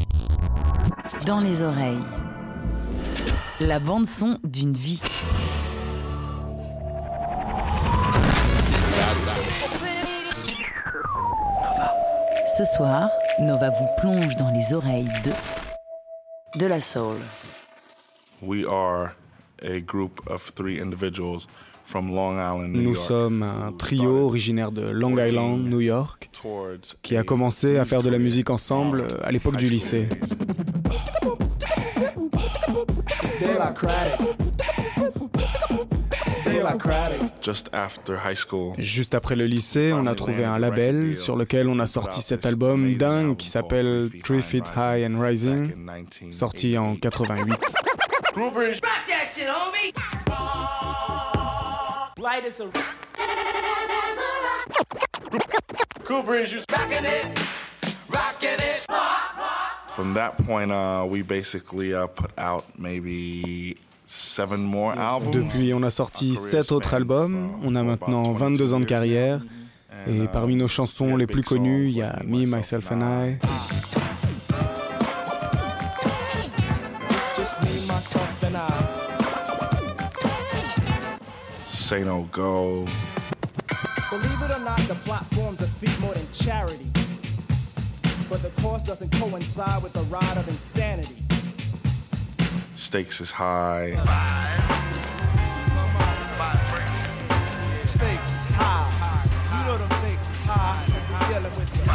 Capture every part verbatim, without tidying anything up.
Dans les oreilles. La bande-son d'une vie. Nova. Ce soir, Nova vous plonge dans les oreilles de... de la soul. We are a group of three individuals from Long Island, New York. Nous sommes un trio originaire de Long Island, New York, qui a commencé à faire de la musique ensemble à l'époque du lycée. Juste après le lycée, on a trouvé un label sur lequel on a sorti cet album dingue qui s'appelle Three Feet High and Rising, sorti en quatre-vingt-huit. From that point, uh, we basically uh, put out maybe seven more albums. Depuis, on a sorti sept autres albums. On a maintenant vingt-deux ans de carrière. Et parmi nos chansons les plus connues, il y a Me, Myself and I. Say No Go. Believe it or not, the platforms of feet more than charity. But the cost doesn't coincide with the ride of insanity. Stakes is high. Stakes is high. You know them stakes is high. You're dealing with the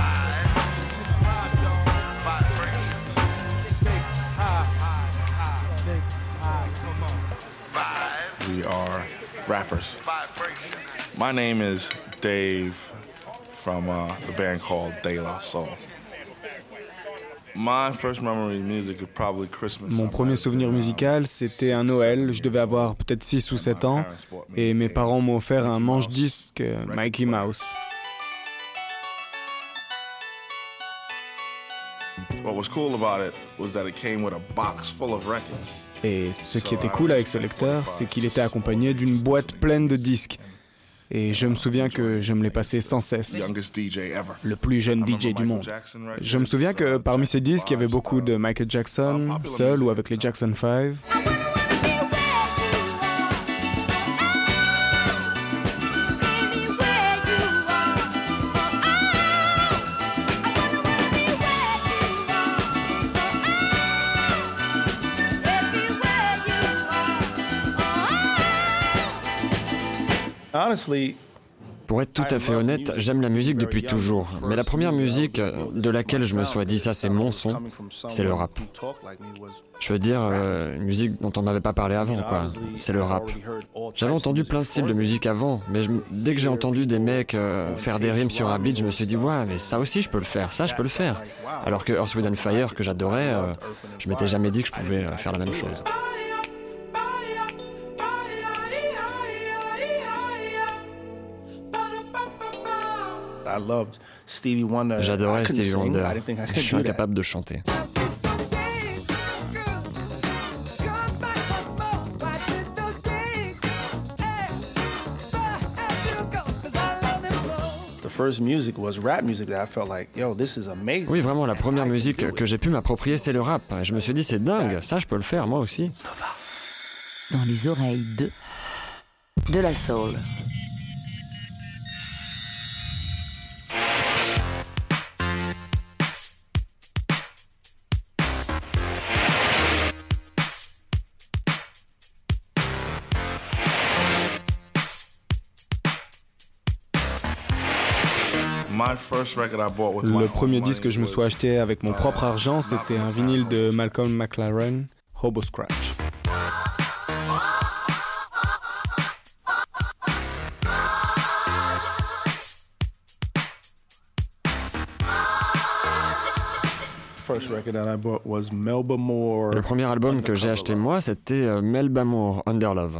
stakes is high. Stakes is high. Come on. We are rappers. My name is Dave from uh, the band called De La Soul. My first memory of music is probably Christmas. Mon premier souvenir musical, c'était un Noël. Je devais avoir peut-être six ou sept ans. Et mes parents m'ont offert un manche-disque Mickey Mouse. What was cool about it was that it came with a box full of records. Et ce qui était cool avec ce lecteur, c'est qu'il était accompagné d'une boîte pleine de disques. Et je me souviens que je me l'ai passé sans cesse. Le plus jeune D J du monde. Je me souviens que parmi ces disques, il y avait beaucoup de Michael Jackson, seul ou avec les Jackson five. Pour être tout à fait honnête, j'aime la musique depuis toujours. Mais la première musique de laquelle je me sois dit ça c'est mon son, c'est le rap. Je veux dire, euh, une musique dont on m'avait pas parlé avant, quoi. C'est le rap. J'avais entendu plein de styles de musique avant, mais je, dès que j'ai entendu des mecs euh, faire des rimes sur un beat, je me suis dit ouais, mais ça aussi je peux le faire, ça je peux le faire. Alors que Earth, Wind and Fire, que j'adorais, euh, je m'étais jamais dit que je pouvais euh, faire la même chose. J'adorais Stevie Wonder. Je suis incapable de chanter. Oui, vraiment, la première musique que j'ai pu m'approprier, c'est le rap. Je me suis dit, c'est dingue, ça je peux le faire, moi aussi. Dans les oreilles de... de la soul. Le premier disque que je me suis acheté avec mon propre argent, c'était un vinyle de Malcolm McLaren, Hobo Scratch. Le premier album que j'ai acheté moi, c'était Melba Moore, Under Love.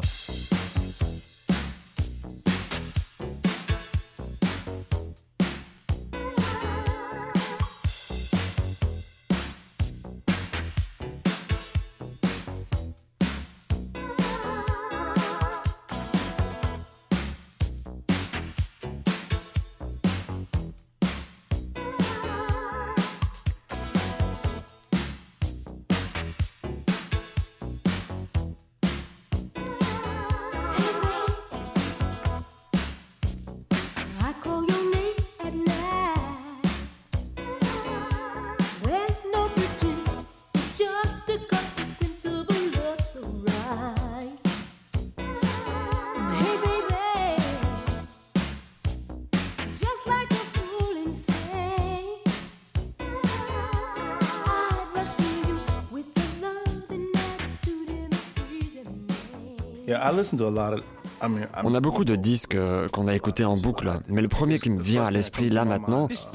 On a beaucoup de disques euh, qu'on a écoutés en boucle, mais le premier qui me vient à l'esprit là maintenant, et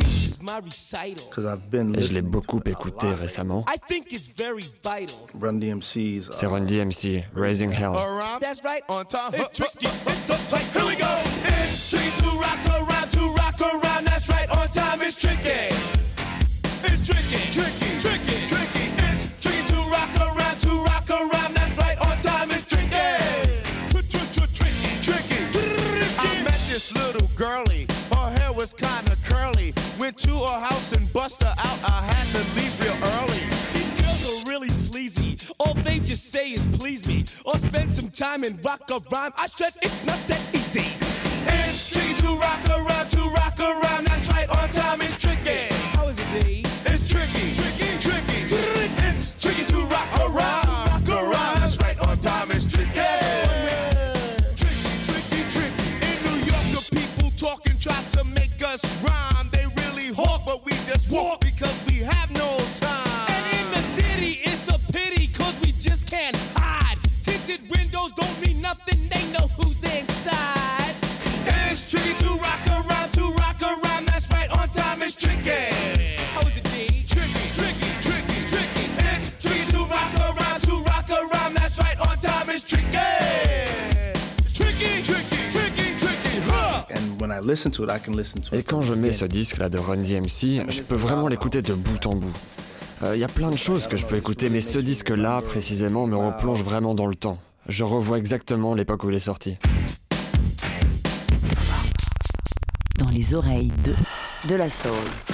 je l'ai beaucoup écouté récemment, c'est Run D M C, Raising Hell. Little girlie, her hair was kinda curly. Went to her house and bust her out. I had to leave real early. These girls are really sleazy. All they just say is please me, or spend some time and rock a rhyme. I said it's not that easy. It's tricky to rock around, to rock around. That's right, on time is tricky. How is it, D? It's tricky, tricky, tricky. It's tricky to rock around, rock around. That's right, on time is tricky. Talking, try to make us rhyme. They really hawk, but we just walk because we have no time. And in the city, it's a pity, cause we just can't hide. Tinted windows don't mean nothing, they know who's inside. And it's tricky to rock around, to rock around. That's right, on time is tricky. How is it, D? Tricky, tricky, tricky, tricky. It's tricky to rock around, to rock around. That's right, on time is tricky. It's tricky, tricky, tricky, tricky, huh? Et quand je mets ce disque-là de Run D M C, je peux vraiment l'écouter de bout en bout. Il euh, y a plein de choses que je peux écouter, mais ce disque-là, précisément, me replonge vraiment dans le temps. Je revois exactement l'époque où il est sorti. Dans les oreilles de, de la soul.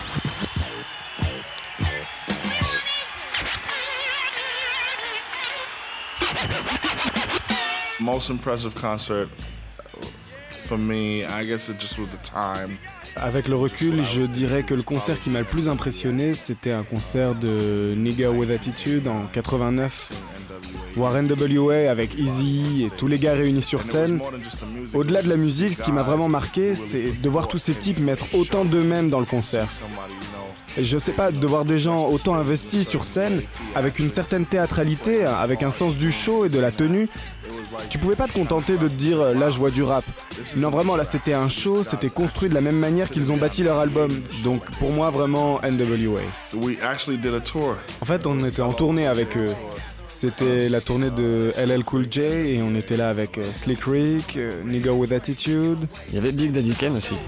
Most impressive concert for me, I guess it just was the time. Avec le recul, je dirais que le concert qui m'a le plus impressionné, c'était un concert de Nigga with Attitude en quatre-vingt-neuf. Voir N W A avec Eazy et tous les gars réunis sur scène. Au-delà de la musique, ce qui m'a vraiment marqué, c'est de voir tous ces types mettre autant d'eux-mêmes dans le concert. Et je sais pas, de voir des gens autant investis sur scène, avec une certaine théâtralité, avec un sens du show et de la tenue. Tu pouvais pas te contenter de te dire « là je vois du rap ». Non vraiment, là c'était un show, c'était construit de la même manière qu'ils ont bâti leur album. Donc pour moi vraiment N W A. We actually did a tour. En fait on était en tournée avec eux. C'était la tournée de L L Cool J et on était là avec euh, Slick Rick, euh, Nigga with Attitude. Il y avait Big Daddy Kane aussi.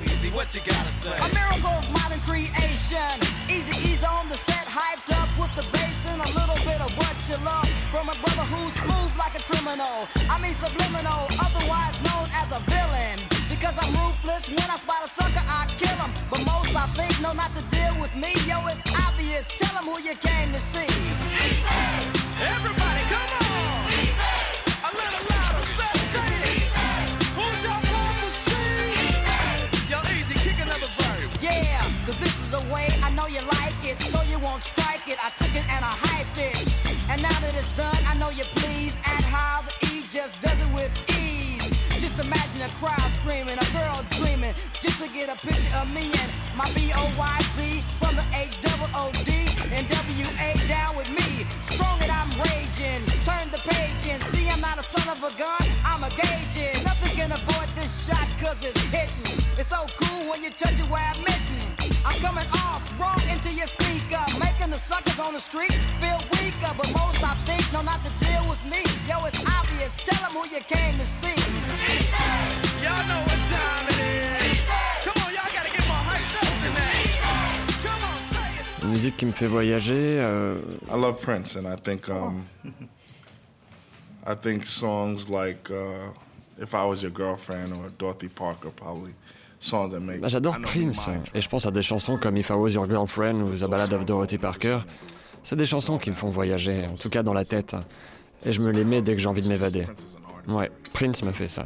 From a brother who's smooth like a criminal. I mean subliminal, otherwise known as a villain. Because I'm ruthless, when I spot a sucker, I kill him. But most I think know not to deal with me. Yo, it's obvious, tell them who you came to see. Easy. Everybody, come on! Easy. A little louder, say, say it. Who's your come to see? Easy. Yo, Easy, kick another verse. Yeah, cause this is the way I know you like it. So you won't strike it, I took it and I hyped it. And now that it's done, I know you're pleased at how the E just does it with ease. Just imagine a crowd screaming, a girl dreaming, just to get a picture of me and my B O Y Z from the H O O D and W A down with me. Strong and I'm raging, turn the page and see I'm not a son of a gun, I'm a gauging. Nothing can avoid this shot cause it's hitting. It's so cool when you touch it where I'm hitting. I'm coming off wrong into your speaker, making the suckers on the street feel weaker. But most I think know not to deal with me. Yo, it's obvious, tell them who you came to see. Y'all know what time it is. Come on, y'all gotta get more hyped up than that. Come on, say it. Une musique qui me fait voyager. Euh... I love Prince, and I think um, I think songs like uh, "If I Was Your Girlfriend" or Dorothy Parker probably. Bah, j'adore Prince, et je pense à des chansons comme If I Was Your Girlfriend ou The Ballad of Dorothy Parker. C'est des chansons qui me font voyager, en tout cas dans la tête. Et je me les mets dès que j'ai envie de m'évader. Ouais, Prince m'a fait ça.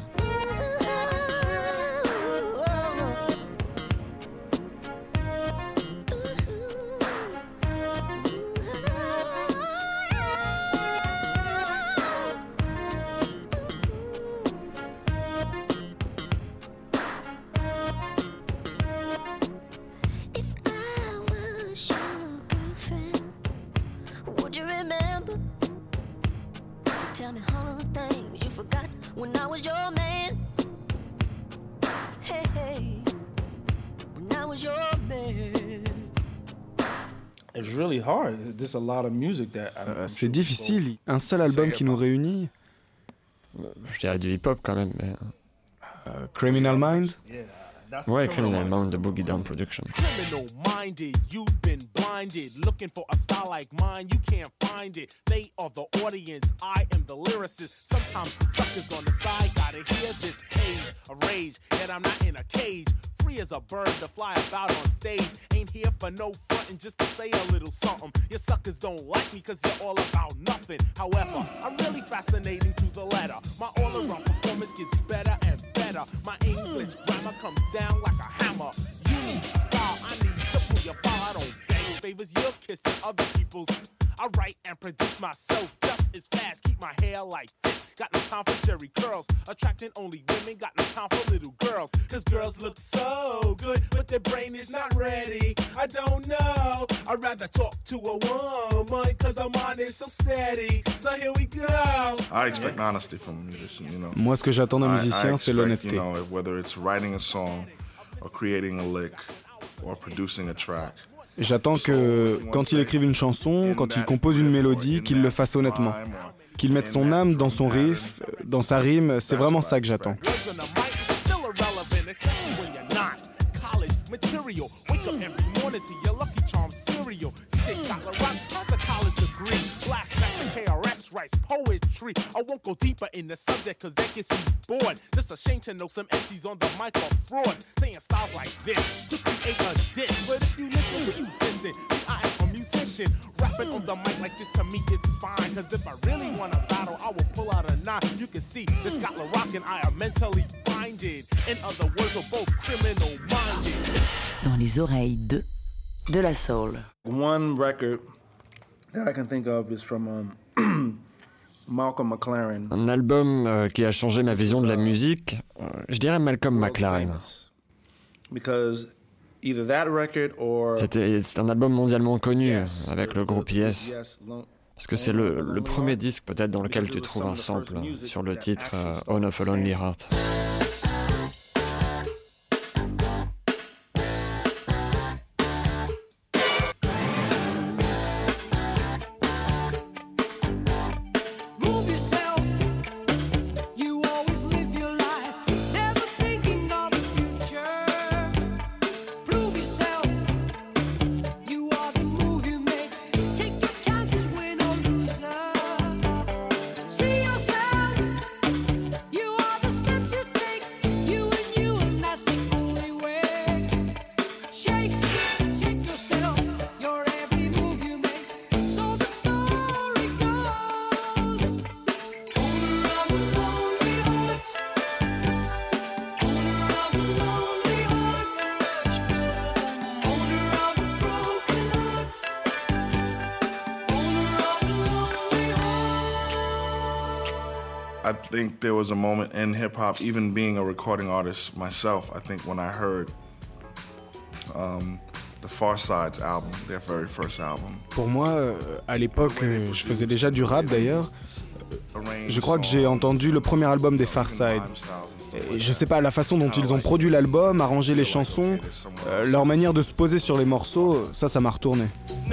Tell me all of the things you forgot. when I was your man. Hey, hey, when I was your man. It's really hard. There's a lot of music that euh, c'est difficile. Un seul album qui nous réunit. Je dirais du hip-hop quand même. Mais... Uh, Criminal Mind. Ouais, Criminal Mind de Boogie Down Production. Criminal minded, you've been blinded. Looking for a style like mine, you can't find it. They are the audience, I am the lyricist. Sometimes the suckers on the side gotta hear this page of rage. And I'm not in a cage, free as a bird to fly about on stage. Ain't here for no frontin', just to say a little something. Your suckers don't like me cause you're all about nothing. However, I'm really fascinating to the letter. My all-around performance gets better and better. My English grammar comes down like a hammer. You need style, I need to pull your file. I don't beg favors, you're kissing other people's. I write and produce myself just as fast. Keep my hair like this. Got no time for jerry curls. Attracting only women. Got no time for little girls. Cause girls look so good, but their brain is not ready. I don't know. I'd rather talk to a woman. Cause her mind is so steady. So here we go. I expect honesty from a musician, you know. Moi, ce que j'attends d'un musicien, c'est l'honnêteté. You know, whether it's writing a song, or creating a lick, or producing a track. J'attends que, quand il écrive une chanson, quand il compose une mélodie, qu'il le fasse honnêtement. Qu'il mette son âme dans son riff, dans sa rime, c'est vraiment ça que j'attends. Rice poetry. I won't go deeper in the subject cause that gets you bored. Just a shame to know some M Cs on the mic are fraud. Saying styles like this to create a diss. But if you listen, who you dissing? See, I am a musician. Rapping on the mic like this to me it's fine. Cause if I really want a battle, I will pull out a nine. You can see that Scott LaRock and I are mentally binded. In other words, we're both criminal minded. Dans les oreilles de De La Soul. One record that I can think of is from um, Malcolm McLaren. Un album euh, qui a changé ma vision de la musique, euh, je dirais Malcolm McLaren. Because either that record or C'était c'est un album mondialement connu avec le groupe Yes. Parce que c'est le, le premier disque peut-être dans lequel tu trouves un sample sur le titre euh, Own of a Lonely Heart. I think there was a moment in hip-hop, even being a recording artist myself, I think when I heard um, the Pharcyde's album, their very first album. Pour moi, à l'époque, je faisais déjà du rap d'ailleurs. Je crois que j'ai entendu le premier album des Pharcyde. Et je sais pas, la façon dont ils ont produit l'album, arrangé les chansons, euh, leur manière de se poser sur les morceaux, ça, ça m'a retourné.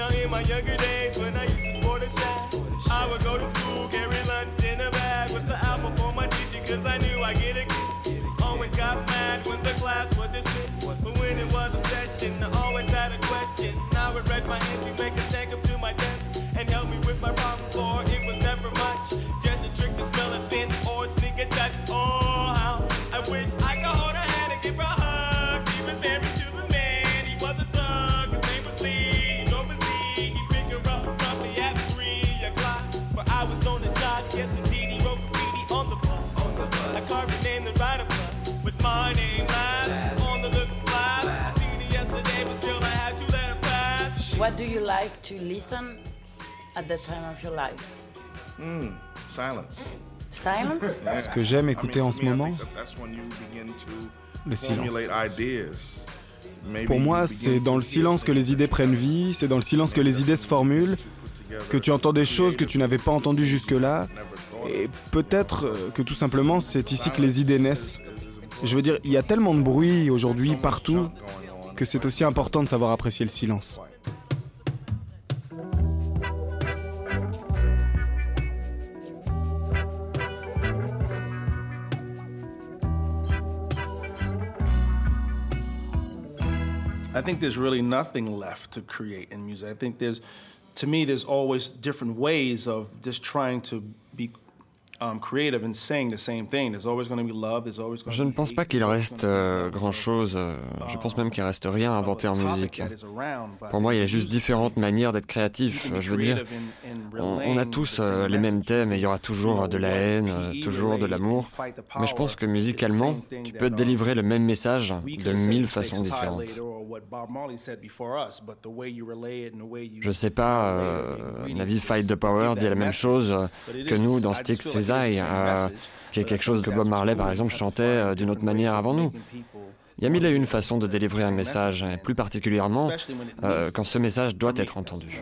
Cause I knew I get it. Always got mad when the class was dismissed. But when it was a session, I always had a question. I would read my entry, make a stack up to my desk, and help me with my problem, for it was never much. Just a trick to smell a sin or sneak a touch. Oh, how I wish I could hold her hand and give her a hug. She was married to the man, he was a thug. His name was Lee, no was he. He picked her up roughly at three o'clock. But I was on the job, yes indeed, he wrote graffiti on the bus. I carved the name, the writer plus, with my name last, on the look fly. I seen it yesterday, but still I had to let it pass. What do you like to listen at that time of your life? Mm, silence. Silence? Yeah. Ce que j'aime écouter en ce moment, le silence. Pour moi, c'est dans le silence que les idées prennent vie, c'est dans le silence que les idées se formulent, que tu entends des choses que tu n'avais pas entendues jusque-là, Et peut-être que tout simplement, c'est ici que les idées naissent. Je veux dire, il y a tellement de bruit aujourd'hui, partout, que c'est aussi important de savoir apprécier le silence. I think there's really nothing left to create in music. I think there's, to me, there's always different ways of just trying to be um, creative and saying the same thing. There's always going to be love. There's always going to be hate. Je ne pense pas qu'il reste euh, grand-chose. Euh, je pense même qu'il reste rien à inventer en musique. Pour moi, il y a juste différentes manières d'être créatif. Je veux dire, on, on a tous euh, les mêmes thèmes et il y aura toujours de la haine, euh, toujours de l'amour. Mais je pense que musicalement, tu peux délivrer le même message de mille façons différentes. Je sais pas, euh, Na'vi Fight the Power dit la même chose que nous dans Sticks His Eye, euh, qui est quelque chose que Bob Marley par exemple chantait euh, d'une autre manière avant nous. Il y a mille et une façons de délivrer un message, et plus particulièrement euh, quand ce message doit être entendu.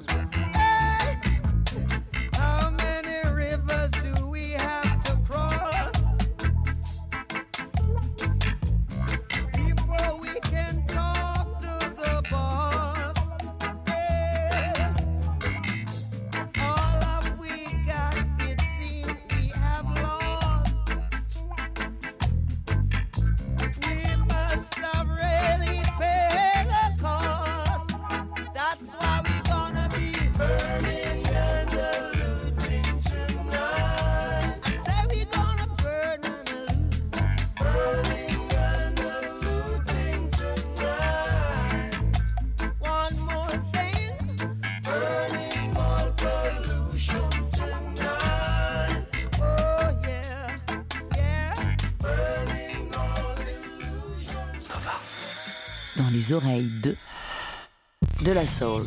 Dans les oreilles de de la soul.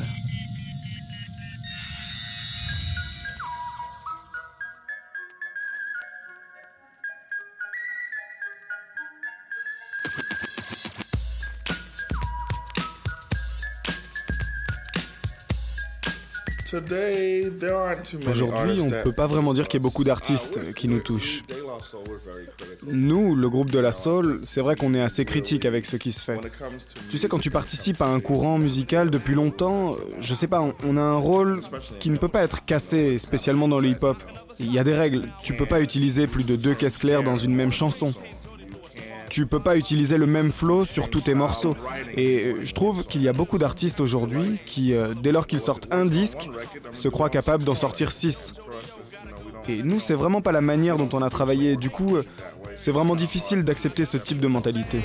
Aujourd'hui, on ne peut pas vraiment dire qu'il y ait beaucoup d'artistes qui nous touchent. Nous, le groupe de la soul, c'est vrai qu'on est assez critique avec ce qui se fait. Tu sais, quand tu participes à un courant musical depuis longtemps, je sais pas, on a un rôle qui ne peut pas être cassé, spécialement dans le hip-hop. Il y a des règles. Tu peux pas utiliser plus de deux caisses claires dans une même chanson. Tu peux pas utiliser le même flow sur tous tes morceaux. Et je trouve qu'il y a beaucoup d'artistes aujourd'hui qui, euh, dès lors qu'ils sortent un disque, se croient capables d'en sortir six. Et nous, c'est vraiment pas la manière dont on a travaillé. Du coup, euh, c'est vraiment difficile d'accepter ce type de mentalité.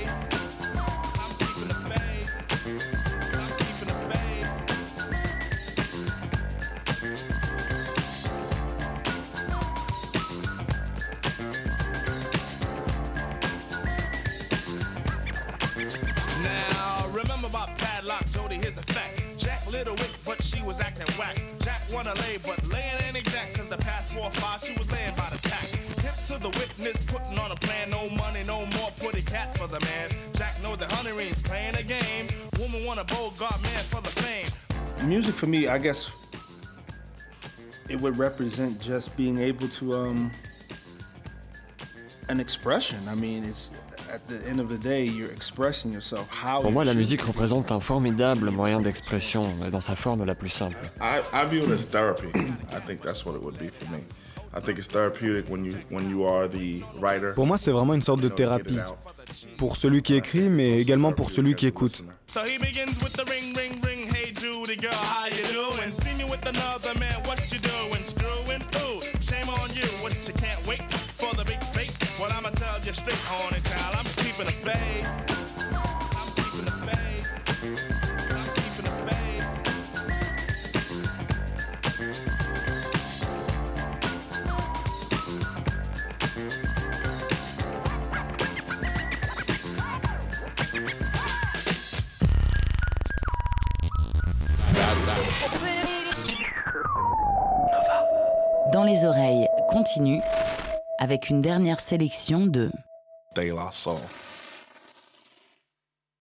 Music for me, I guess, it would represent just being able to um, an expression. I mean, it's at the end of the day, you're expressing yourself. How Pour moi, la musique représente un formidable moyen d'expression, dans sa forme la plus simple. I, I view it as therapy. I think that's what it would be for me. I think it's therapeutic when you when you are the writer. Pour moi, c'est vraiment une sorte de thérapie. Pour celui qui écrit, mais également pour celui qui écoute. So he begins with the ring, ring, ring. Hey Judy girl, how you doing? See me with another man, what you doing? Screwing? Ooh, shame on you. What you can't wait for the big fake? Well, I'ma tell you straight, honey child, I'm keeping the faith. I'm keeping the faith. I'm keeping the faith. Dans les oreilles continue avec une dernière sélection de De La Soul.